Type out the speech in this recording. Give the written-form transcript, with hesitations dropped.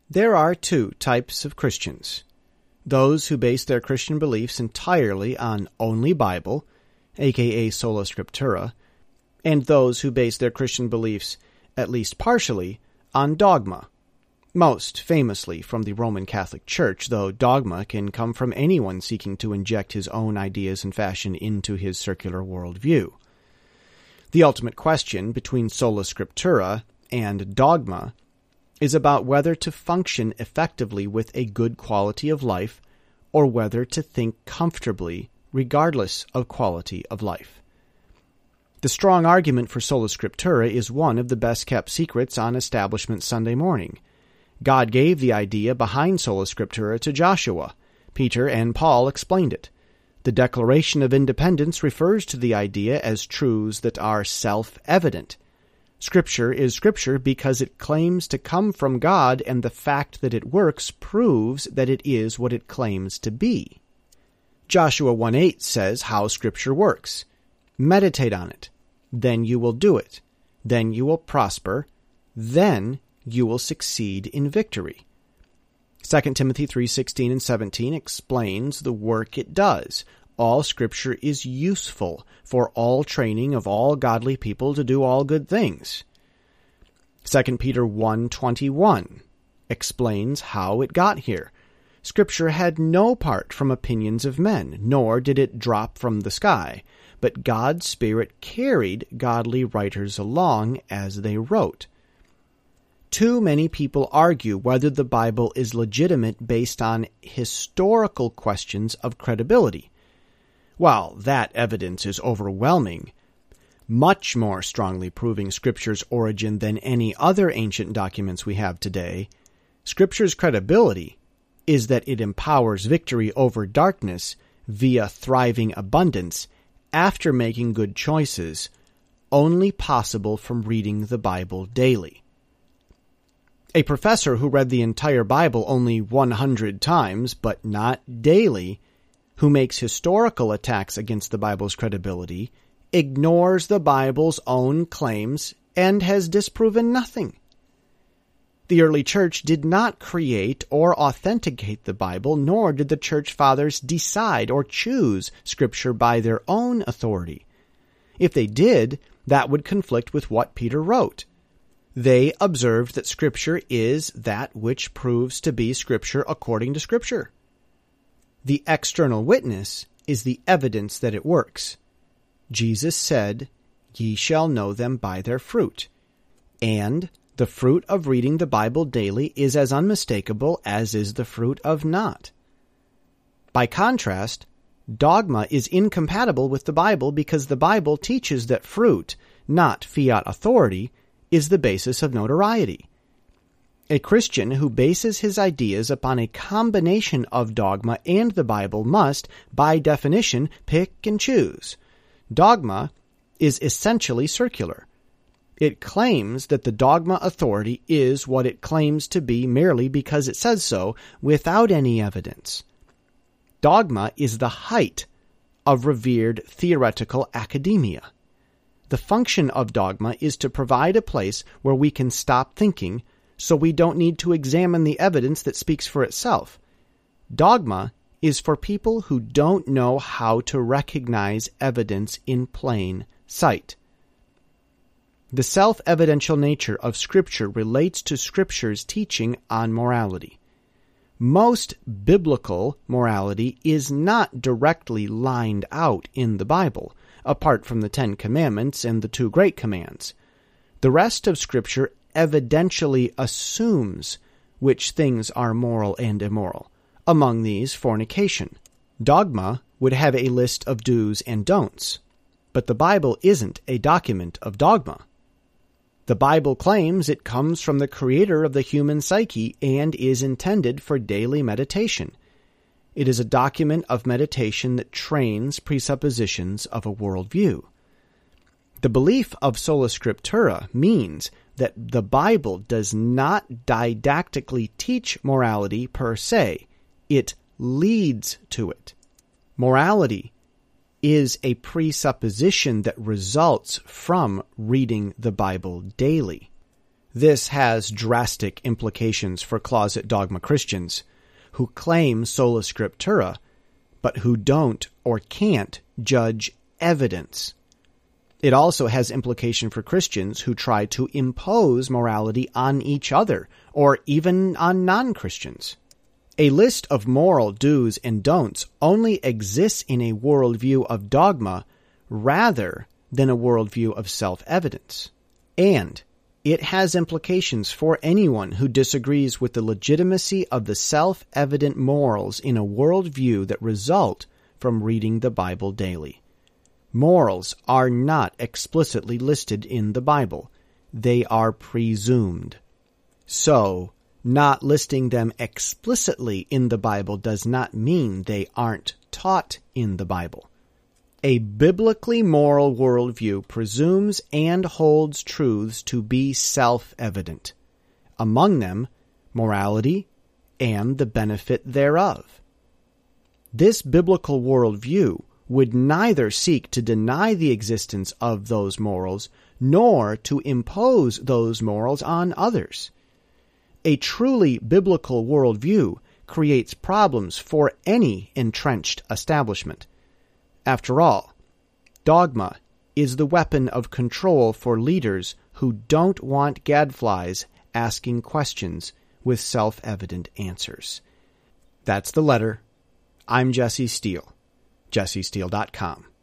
There are two types of Christians: those who base their Christian beliefs entirely on only Bible, aka sola scriptura, and those who base their Christian beliefs, at least partially, on dogma, most famously from the Roman Catholic Church, though dogma can come from anyone seeking to inject his own ideas and fashion into his circular worldview. The ultimate question between sola scriptura and dogma is about whether to function effectively with a good quality of life or whether to think comfortably regardless of quality of life. The strong argument for sola scriptura is one of the best-kept secrets on Establishment Sunday morning. God gave the idea behind sola scriptura to Joshua. Peter and Paul explained it. The Declaration of Independence refers to the idea as truths that are self-evident. Scripture is Scripture because it claims to come from God, and the fact that it works proves that it is what it claims to be. Joshua 1:8 says how Scripture works. Meditate on it. Then you will do it. Then you will prosper. Then you will succeed in victory. 2 Timothy 3:16 and 17 explains the work it does. All Scripture is useful for all training of all godly people to do all good things. 2 Peter 1:21 explains how it got here. Scripture had no part from opinions of men, nor did it drop from the sky, but God's Spirit carried godly writers along as they wrote. Too many people argue whether the Bible is legitimate based on historical questions of credibility. While that evidence is overwhelming, much more strongly proving Scripture's origin than any other ancient documents we have today, Scripture's credibility is that it empowers victory over darkness via thriving abundance after making good choices, only possible from reading the Bible daily. A professor who read the entire Bible only 100 times, but not daily, who makes historical attacks against the Bible's credibility, ignores the Bible's own claims and has disproven nothing. The early church did not create or authenticate the Bible, nor did the church fathers decide or choose Scripture by their own authority. If they did, that would conflict with what Peter wrote. They observed that Scripture is that which proves to be Scripture according to Scripture. The external witness is the evidence that it works. Jesus said, "Ye shall know them by their fruit." And the fruit of reading the Bible daily is as unmistakable as is the fruit of not. By contrast, dogma is incompatible with the Bible because the Bible teaches that fruit, not fiat authority, is the basis of notoriety. A Christian who bases his ideas upon a combination of dogma and the Bible must, by definition, pick and choose. Dogma is essentially circular. It claims that the dogma authority is what it claims to be merely because it says so, without any evidence. Dogma is the height of revered theoretical academia. The function of dogma is to provide a place where we can stop thinking, so we don't need to examine the evidence that speaks for itself. Dogma is for people who don't know how to recognize evidence in plain sight. The self-evidential nature of Scripture relates to Scripture's teaching on morality. Most biblical morality is not directly lined out in the Bible, apart from the 10 Commandments and the 2 Great Commands. The rest of Scripture evidentially assumes which things are moral and immoral. Among these, fornication. Dogma would have a list of do's and don'ts, but the Bible isn't a document of dogma. The Bible claims it comes from the creator of the human psyche and is intended for daily meditation. It is a document of meditation that trains presuppositions of a worldview. The belief of sola scriptura means that the Bible does not didactically teach morality per se. It leads to it. Morality is a presupposition that results from reading the Bible daily. This has drastic implications for closet dogma Christians who claim sola scriptura, but who don't or can't judge evidence. It also has implication for Christians who try to impose morality on each other or even on non-Christians. A list of moral do's and don'ts only exists in a worldview of dogma rather than a worldview of self-evidence. And it has implications for anyone who disagrees with the legitimacy of the self-evident morals in a worldview that result from reading the Bible daily. Morals are not explicitly listed in the Bible. They are presumed. So, not listing them explicitly in the Bible does not mean they aren't taught in the Bible. A biblically moral worldview presumes and holds truths to be self-evident. Among them, morality and the benefit thereof. This biblical worldview would neither seek to deny the existence of those morals nor to impose those morals on others. A truly biblical worldview creates problems for any entrenched establishment. After all, dogma is the weapon of control for leaders who don't want gadflies asking questions with self-evident answers. That's the letter. I'm Jesse Steele, jessesteele.com.